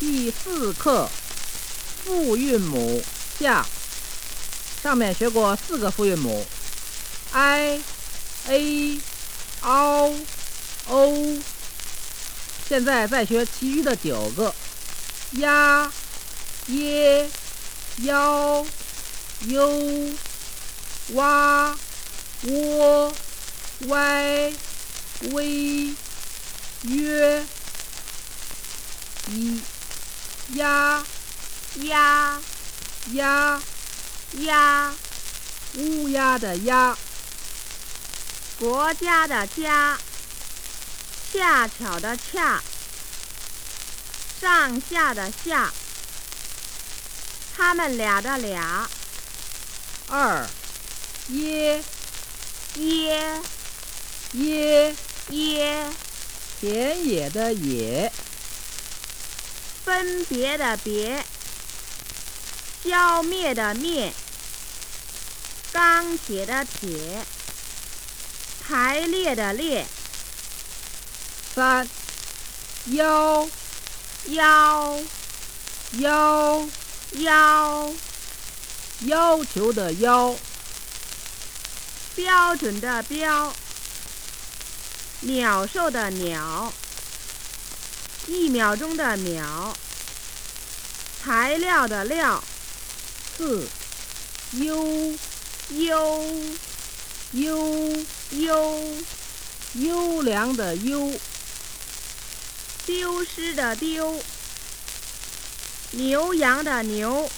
第4课复韵母下，上面学过4个复韵母 i、a、ao、o， 现在再学其余的9个呀、耶、腰、悠、哇、喔、歪、微、约、一、呀、 鸭鸭、 鸭， 乌鸦的鸦， 国家的家，恰巧的恰，上下的下，他们俩的俩， 二、耶、 耶耶、 耶， 田野的野， 分别的别，消灭的灭，钢铁的铁，排列的列， 三、腰、 要要、 要要求的要， 标准的标，鸟兽的鸟，1秒钟的秒，材料的料， 四、优、 优优、 优， 优良的优， 丢失的丢，牛羊的牛，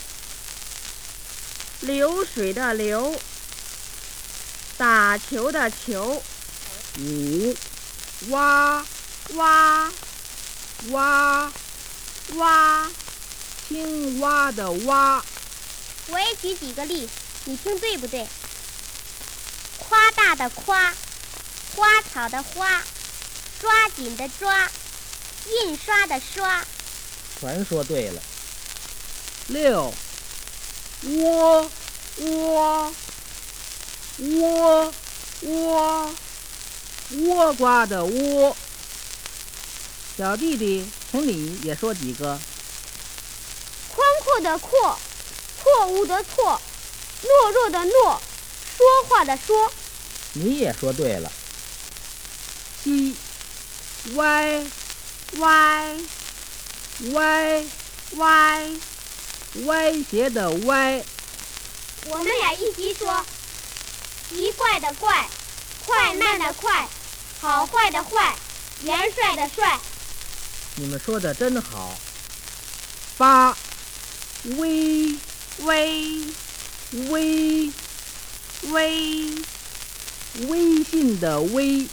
流水的流，打球的球， 五、蛙、 蛙蛙、 蛙。 青蛙的蛙， 我也举几个例，你听对不对？夸大的夸，花草的花，抓紧的抓，印刷的刷。 全说对了。六、窝、 窝窝、 窝， 倭瓜的倭。小弟弟，请你也说几个。 宽阔的阔，错误的错，懦弱的懦，说话的说。 你也说对了。七、歪、 歪歪、 歪， 歪斜的歪。 我们俩一起说：奇怪的怪，快慢的快，好坏的坏，元帅的帅。 你们说的真好。八、微、 微微、 微， 微信的微。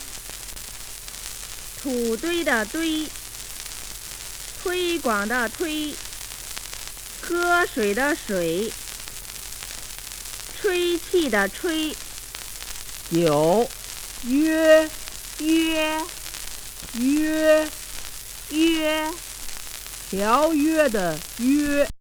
土堆的堆，推广的推，喝水的水，吹气的吹， 九、约、 约约、 约， 条约的约。